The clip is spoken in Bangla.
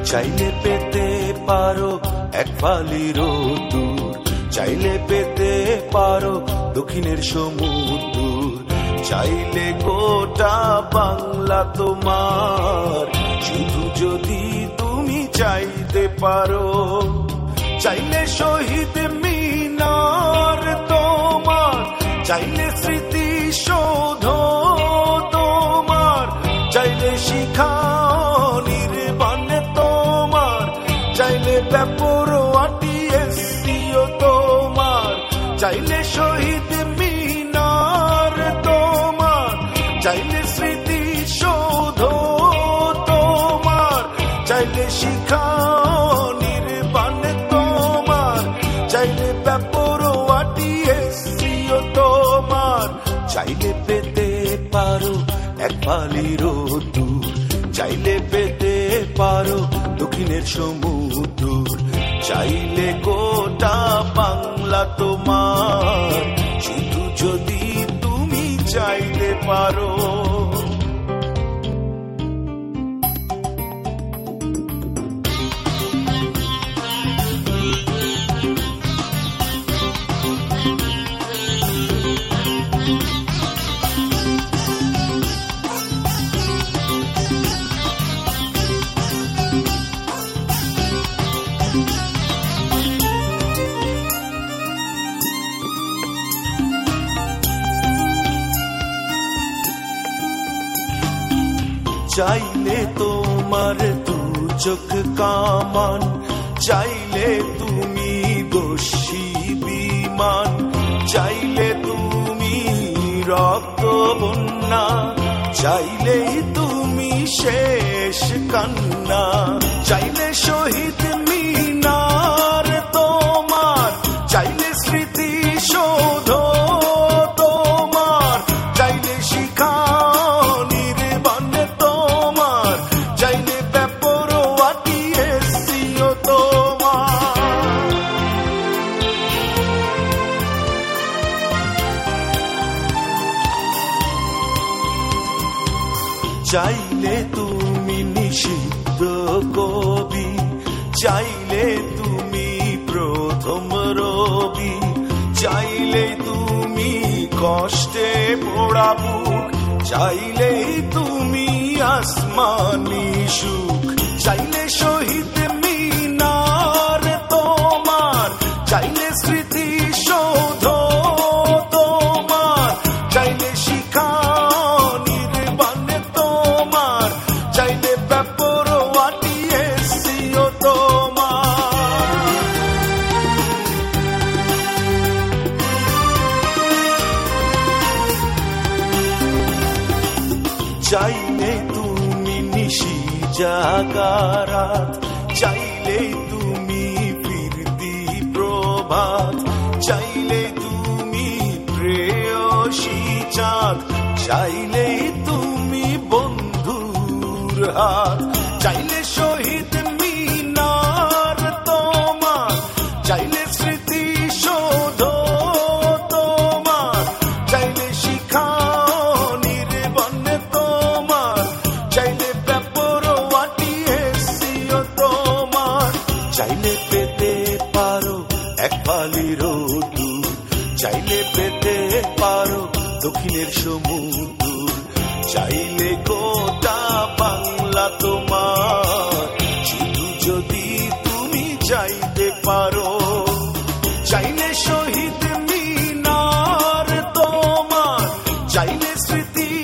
চাইলে পেতে পারো এক ফালি রোদ্দুর, চাইলে পেতে পারো দক্ষিণের সমুদ্র, চাইলে গোটা বাংলা তোমার, শুধু যদি তুমি চাইতে পারো। চাইলে শহীদ মিনার তোমার, চাইলে স্মৃতি সৌধ তোমার, চাইলে শিখা নির্বাণ তোমার, চাইলে ব্যাপরওয়াটি এসিও তোমার, চাইলে শহীদ মিনার তোমার, চাইলে স্মৃতি সৌধ তোমার, চাইলে শিখা নির্বাণ তোমার, চাইলে ব্যাপরওয়াটি এসিও তোমার। চাইলে পেতে পারো এক ফালি রোদ্দুর, চাইলে পেতে পারো দক্ষিণের সমুদ্র, চাইলে গোটা বাংলা তোমার, শুধু যদি তুমি চাইতে পারো। চাইলে তোমার দু চোখ কামান, চাইলে তুমি দোষী বিমান, চাইলে তুমি রক্ত বন্যা, চাইলেই তুমি শেষ কান্না, চাইলে শহীদ মিনার তোমার, চাইলে স্মৃতি সৌধ তোমার, চাইলে শিখা নির্বাণ তোমার, চাইলে ব্যাপরওয়াটি এসিও তোমার। চাইলে তুমি নিষিদ্ধ কবি, চাইলে তুমি প্রথম রবি, চাইলে তুমি কষ্টে পোড়া বুক, চাইলে তুমি আসমানি সুখ, চাইলে শহীদ মিনার তোমার, চাইলে স্মৃতি সৌধ তোমার, চাইলে শিখা নির্বাণ তোমার, চাইলে ব্যাপরওয়াটি এসিও তোমার। চাইলে তুমি নিশি জাগারাত, চাইলে তুমি ফিরতি প্রভাত, চাইলে তুমি প্রেয়সী চাঁদ, চাইলে তুমি বন্ধুর হাত, চাইলে শহীদ মিনার তোমার, চাইলে স্মৃতি সৌধ তোমার, চাইলে শিখা নির্বাণ তোমার, চাইলে ব্যাপরওয়াটি এসিও তোমার। চাইলে পেতে পারো এক ফালি রোদ্দুর, চাইলে পেতে পারো দক্ষিণের সমুদ্র, চাইলে গোটা বাংলা তোমার, শুধু যদি তুমি চাইতে পারো। চাইলে শহীদ মিনার তোমার, চাইলে স্মৃতি